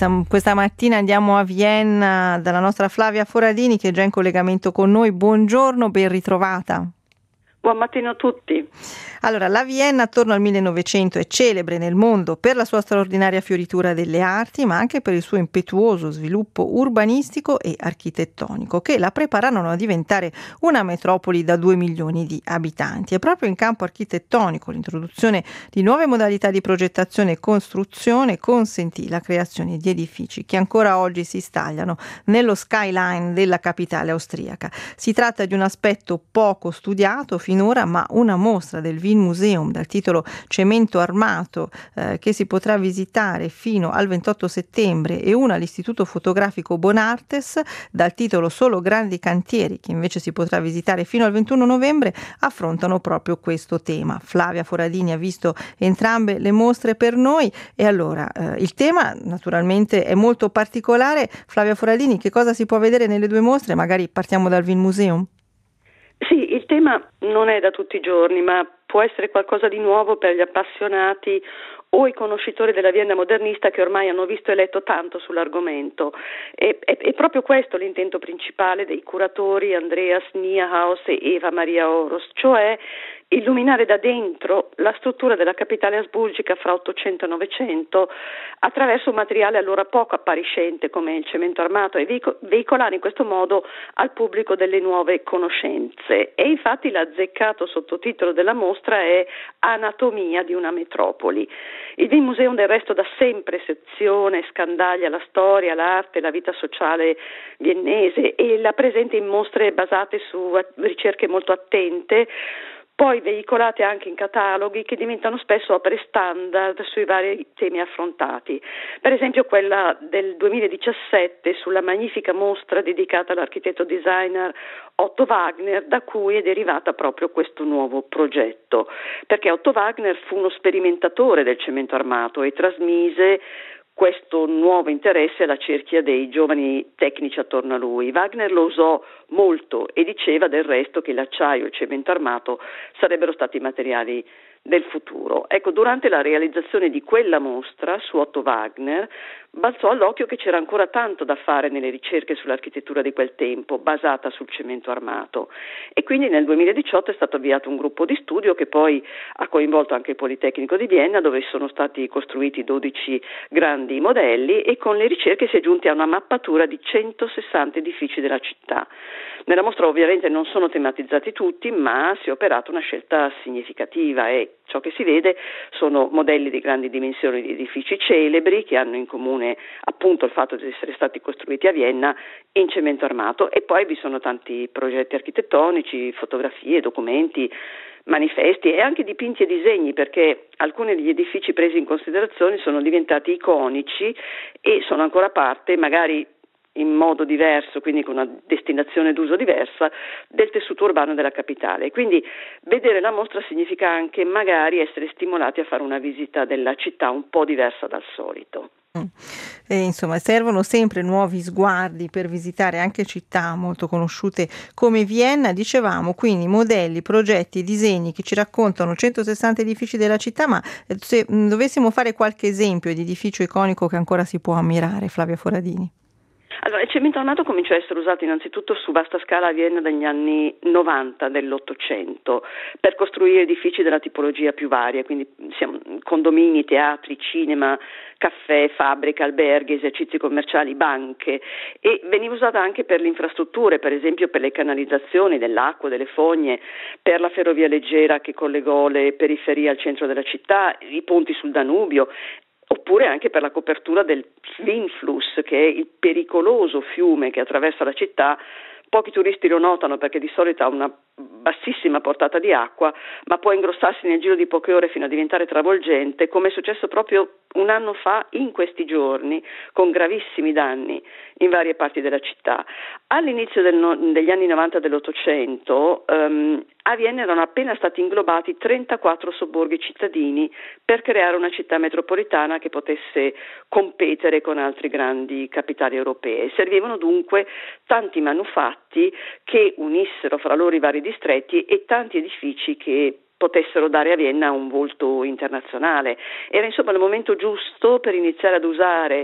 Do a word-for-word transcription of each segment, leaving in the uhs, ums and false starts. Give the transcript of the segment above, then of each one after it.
questa, questa mattina andiamo a Vienna dalla nostra Flavia Foradini, che è già in collegamento con noi. Buongiorno, ben ritrovata. Buon mattino a tutti. Allora, la Vienna attorno al millenovecento è celebre nel mondo per la sua straordinaria fioritura delle arti, ma anche per il suo impetuoso sviluppo urbanistico e architettonico, che la prepararono a diventare una metropoli da due milioni di abitanti. E proprio in campo architettonico l'introduzione di nuove modalità di progettazione e costruzione consentì la creazione di edifici che ancora oggi si stagliano nello skyline della capitale austriaca. Si tratta di un aspetto poco studiato finora, ma una mostra del Wien Museum dal titolo Cemento Armato eh, che si potrà visitare fino al ventotto settembre e una all'Istituto Fotografico Bonartes dal titolo Solo Grandi Cantieri, che invece si potrà visitare fino al ventuno novembre, affrontano proprio questo tema. Flavia Foradini ha visto entrambe le mostre per noi e allora eh, il tema naturalmente è molto particolare. Flavia Foradini, che cosa si può vedere nelle due mostre? Magari partiamo dal Wien Museum. Sì, il tema non è da tutti i giorni, ma può essere qualcosa di nuovo per gli appassionati o i conoscitori della Vienna modernista che ormai hanno visto e letto tanto sull'argomento. E, è, è proprio questo l'intento principale dei curatori Andreas Niehaus e Eva Maria Oros, cioè illuminare da dentro la struttura della capitale asburgica fra Ottocento e Novecento attraverso un materiale allora poco appariscente come il cemento armato e veicolare in questo modo al pubblico delle nuove conoscenze. E infatti l'azzeccato sottotitolo della mostra è Anatomia di una metropoli. Il Wien Museum del resto da sempre sezione, scandaglia la storia, l'arte, la vita sociale viennese e la presenta in mostre basate su ricerche molto attente, poi veicolate anche in cataloghi che diventano spesso opere standard sui vari temi affrontati. Per esempio quella del duemiladiciassette sulla magnifica mostra dedicata all'architetto designer Otto Wagner, da cui è derivata proprio questo nuovo progetto, perché Otto Wagner fu uno sperimentatore del cemento armato e trasmise questo nuovo interesse alla cerchia dei giovani tecnici attorno a lui. Wagner lo usò molto e diceva del resto che l'acciaio e il cemento armato sarebbero stati i materiali del futuro. Ecco, durante la realizzazione di quella mostra su Otto Wagner balzò all'occhio che c'era ancora tanto da fare nelle ricerche sull'architettura di quel tempo, basata sul cemento armato. E quindi nel duemiladiciotto è stato avviato un gruppo di studio che poi ha coinvolto anche il Politecnico di Vienna, dove sono stati costruiti dodici grandi modelli e con le ricerche si è giunti a una mappatura di centosessanta edifici della città. Nella mostra ovviamente non sono tematizzati tutti, ma si è operata una scelta significativa e ciò che si vede sono modelli di grandi dimensioni di edifici celebri che hanno in comune appunto il fatto di essere stati costruiti a Vienna in cemento armato, e poi vi sono tanti progetti architettonici, fotografie, documenti, manifesti e anche dipinti e disegni, perché alcuni degli edifici presi in considerazione sono diventati iconici e sono ancora parte, magari in modo diverso, quindi con una destinazione d'uso diversa, del tessuto urbano della capitale. Quindi vedere la mostra significa anche magari essere stimolati a fare una visita della città un po' diversa dal solito. E insomma, servono sempre nuovi sguardi per visitare anche città molto conosciute come Vienna. Dicevamo quindi modelli, progetti, disegni che ci raccontano centosessanta edifici della città, ma se dovessimo fare qualche esempio di edificio iconico che ancora si può ammirare, Flavia Foradini. Allora, il cemento armato cominciò a essere usato innanzitutto su vasta scala a Vienna dagli anni novanta dell'Ottocento per costruire edifici della tipologia più varia, quindi siamo condomini, teatri, cinema, caffè, fabbriche, alberghi, esercizi commerciali, banche, e veniva usata anche per le infrastrutture, per esempio per le canalizzazioni dell'acqua, delle fogne, per la ferrovia leggera che collegò le periferie al centro della città, i ponti sul Danubio, oppure anche per la copertura del Windfluss, che è il pericoloso fiume che attraversa la città. Pochi turisti lo notano perché di solito ha una bassissima portata di acqua, ma può ingrossarsi nel giro di poche ore fino a diventare travolgente, come è successo proprio un anno fa in questi giorni, con gravissimi danni in varie parti della città. All'inizio del no, degli anni novanta dell'Ottocento um, a Vienna erano appena stati inglobati trentaquattro sobborghi cittadini per creare una città metropolitana che potesse competere con altri grandi capitali europee. Servivano dunque tanti manufatti che unissero fra loro i vari distretti e tanti edifici che potessero dare a Vienna un volto internazionale. Era insomma il momento giusto per iniziare ad usare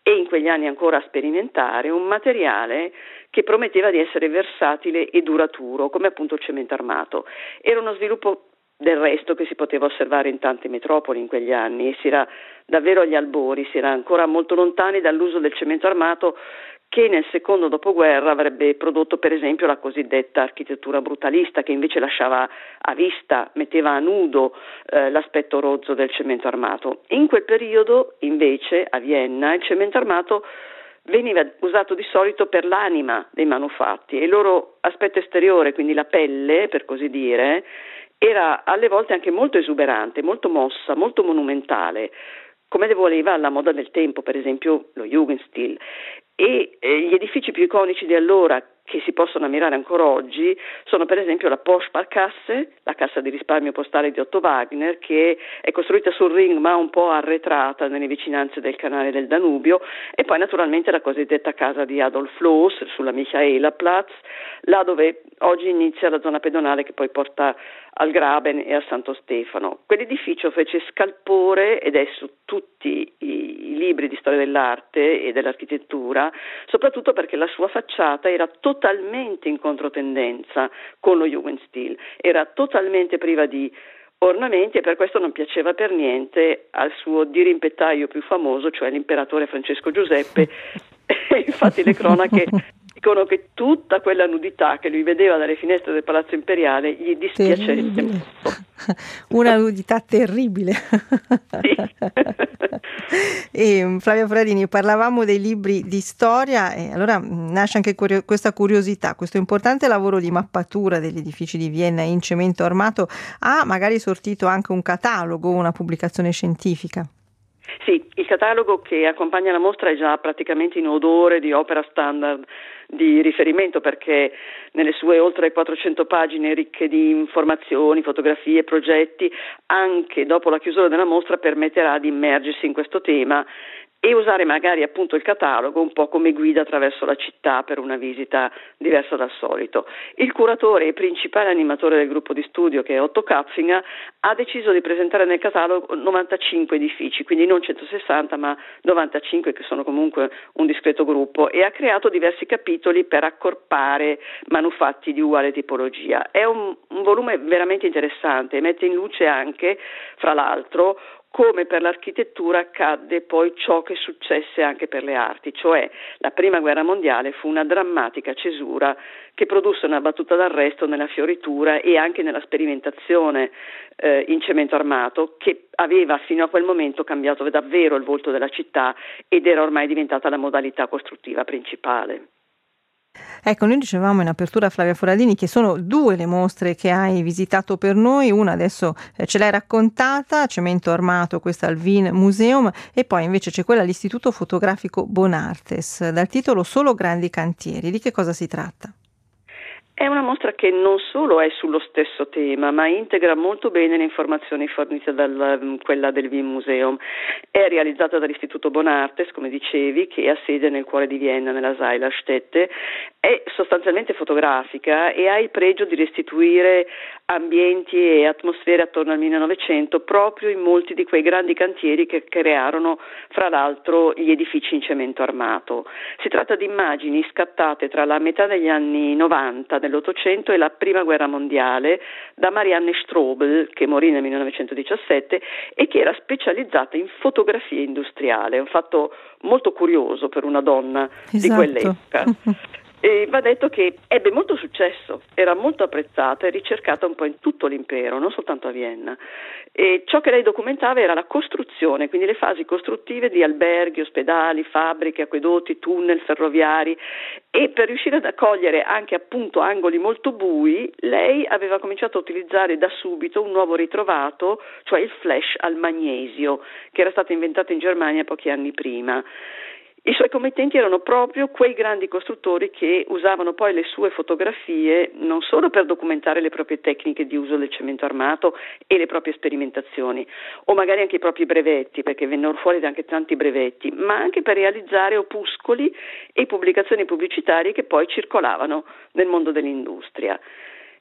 e in quegli anni ancora sperimentare un materiale che prometteva di essere versatile e duraturo, come appunto il cemento armato. Era uno sviluppo del resto che si poteva osservare in tante metropoli in quegli anni, e si era davvero agli albori, si era ancora molto lontani dall'uso del cemento armato, che nel secondo dopoguerra avrebbe prodotto per esempio la cosiddetta architettura brutalista, che invece lasciava a vista, metteva a nudo eh, l'aspetto rozzo del cemento armato. In quel periodo invece a Vienna il cemento armato veniva usato di solito per l'anima dei manufatti, e il loro aspetto esteriore, quindi la pelle per così dire, era alle volte anche molto esuberante, molto mossa, molto monumentale, come le voleva la moda del tempo, per esempio lo Jugendstil. E eh, gli edifici più iconici di allora, che si possono ammirare ancora oggi, sono per esempio la Postsparkasse, la cassa di risparmio postale di Otto Wagner, che è costruita sul Ring ma un po' arretrata nelle vicinanze del canale del Danubio, e poi naturalmente la cosiddetta casa di Adolf Loos sulla Michaelaplatz, là dove oggi inizia la zona pedonale che poi porta al Graben e a Santo Stefano. Quell'edificio fece scalpore ed è su tutti i, i libri di storia dell'arte e dell'architettura, soprattutto perché la sua facciata era totalmente in controtendenza con lo Jugendstil, era totalmente priva di ornamenti, e per questo non piaceva per niente al suo dirimpettaio più famoso, cioè l'imperatore Francesco Giuseppe. Infatti le cronache dicono che tutta quella nudità che lui vedeva dalle finestre del Palazzo Imperiale gli dispiacesse molto. Una nudità terribile. Sì. E, Flavia Foradini, parlavamo dei libri di storia, e allora nasce anche curio- questa curiosità, questo importante lavoro di mappatura degli edifici di Vienna in cemento armato ha magari sortito anche un catalogo, una pubblicazione scientifica? Sì, il catalogo che accompagna la mostra è già praticamente in odore di opera standard di riferimento, perché nelle sue oltre quattrocento pagine ricche di informazioni, fotografie, progetti, anche dopo la chiusura della mostra permetterà di immergersi in questo tema e usare magari appunto il catalogo un po' come guida attraverso la città per una visita diversa dal solito. Il curatore e principale animatore del gruppo di studio, che è Otto Kapfinger, ha deciso di presentare nel catalogo novantacinque edifici, quindi non centosessanta ma novantacinque, che sono comunque un discreto gruppo, e ha creato diversi capitoli per accorpare manufatti di uguale tipologia. È un, un volume veramente interessante e mette in luce anche, fra l'altro, come per l'architettura accadde poi ciò che successe anche per le arti, cioè la prima guerra mondiale fu una drammatica cesura che produsse una battuta d'arresto nella fioritura e anche nella sperimentazione eh, in cemento armato, che aveva fino a quel momento cambiato davvero il volto della città ed era ormai diventata la modalità costruttiva principale. Ecco, noi dicevamo in apertura, Flavia Foradini, che sono due le mostre che hai visitato per noi, una adesso eh, ce l'hai raccontata, Cemento Armato, questa al Wien Museum, e poi invece c'è quella all'Istituto Fotografico Bonartes, dal titolo Solo grandi cantieri. Di che cosa si tratta? È una mostra che non solo è sullo stesso tema, ma integra molto bene le informazioni fornite da quella del Wien Museum. È realizzata dall'Istituto Bonartes, come dicevi, che ha sede nel cuore di Vienna, nella Seilerstätte. È sostanzialmente fotografica e ha il pregio di restituire ambienti e atmosfere attorno al millenovecento proprio in molti di quei grandi cantieri che crearono, fra l'altro, gli edifici in cemento armato. Si tratta di immagini scattate tra la metà degli anni novanta dell'Ottocento e la Prima Guerra Mondiale da Marianne Strobel, che morì nel millenovecentodiciassette e che era specializzata in fotografia industriale, un fatto molto curioso per una donna esatto. di quell'epoca. E va detto che ebbe molto successo, era molto apprezzata e ricercata un po' in tutto l'impero, non soltanto a Vienna. E ciò che lei documentava era la costruzione, quindi le fasi costruttive di alberghi, ospedali, fabbriche, acquedotti, tunnel ferroviari, e per riuscire ad accogliere anche appunto angoli molto bui, lei aveva cominciato a utilizzare da subito un nuovo ritrovato, cioè il flash al magnesio, che era stato inventato in Germania pochi anni prima. I suoi committenti erano proprio quei grandi costruttori che usavano poi le sue fotografie non solo per documentare le proprie tecniche di uso del cemento armato e le proprie sperimentazioni, o magari anche i propri brevetti, perché vennero fuori anche tanti brevetti, ma anche per realizzare opuscoli e pubblicazioni pubblicitarie che poi circolavano nel mondo dell'industria.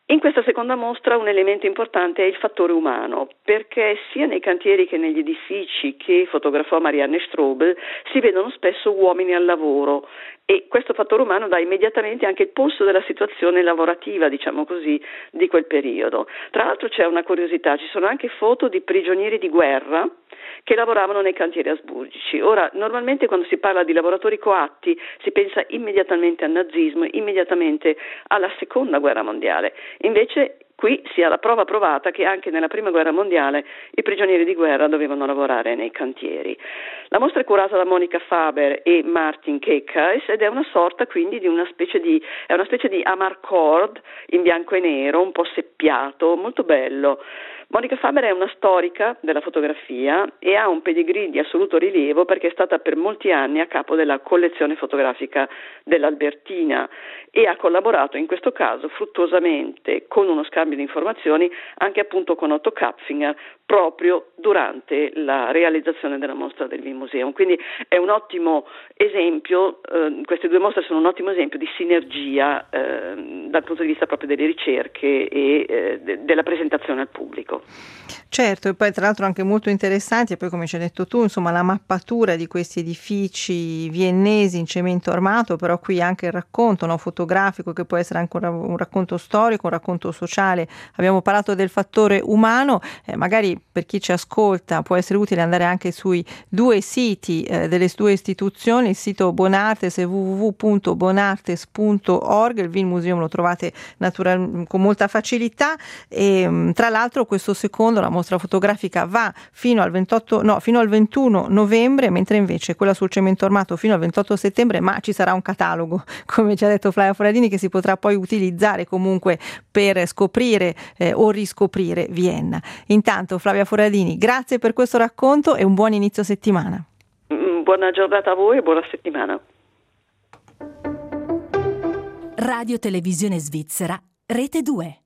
In questa seconda mostra un elemento importante è il fattore umano, perché sia nei cantieri che negli edifici che fotografò Marianne Strobel si vedono spesso uomini al lavoro, e questo fattore umano dà immediatamente anche il polso della situazione lavorativa, diciamo così, di quel periodo. Tra l'altro c'è una curiosità, ci sono anche foto di prigionieri di guerra che lavoravano nei cantieri asburgici. Ora, normalmente quando si parla di lavoratori coatti si pensa immediatamente al nazismo, immediatamente alla seconda guerra mondiale. Invece qui si ha la prova provata che anche nella prima guerra mondiale i prigionieri di guerra dovevano lavorare nei cantieri. La mostra è curata da Monica Faber e Martin Kekais ed è una sorta quindi di una specie di, è una specie di amarcord in bianco e nero, un po' seppiato, molto bello. Monica Faber è una storica della fotografia e ha un pedigree di assoluto rilievo perché è stata per molti anni a capo della collezione fotografica dell'Albertina e ha collaborato in questo caso fruttuosamente con uno scambio di informazioni anche appunto con Otto Kapfinger proprio durante la realizzazione della mostra del Wien Museum. Quindi è un ottimo esempio, eh, queste due mostre sono un ottimo esempio di sinergia eh, dal punto di vista proprio delle ricerche e eh, de- della presentazione al pubblico. Certo, e poi tra l'altro anche molto interessanti, e poi come ci hai detto tu, insomma, la mappatura di questi edifici viennesi in cemento armato, però qui anche il racconto, no, fotografico, che può essere anche un, un racconto storico, un racconto sociale. Abbiamo parlato del fattore umano, eh, magari per chi ci ascolta può essere utile andare anche sui due siti eh, delle due istituzioni, il sito Bonartes è w w w punto bonartes punto org, il Wien Museum lo trovate natural, con molta facilità, e tra l'altro questo secondo, la mostra fotografica, va fino al ventotto, no, fino al ventuno novembre, mentre invece quella sul cemento armato fino al ventotto settembre, ma ci sarà un catalogo, come ci ha detto Flavia Foradini, che si potrà poi utilizzare comunque per scoprire eh, o riscoprire Vienna. Intanto Flavia Foradini, grazie per questo racconto e un buon inizio settimana. Buona giornata a voi e buona settimana. Radio Televisione Svizzera, Rete due.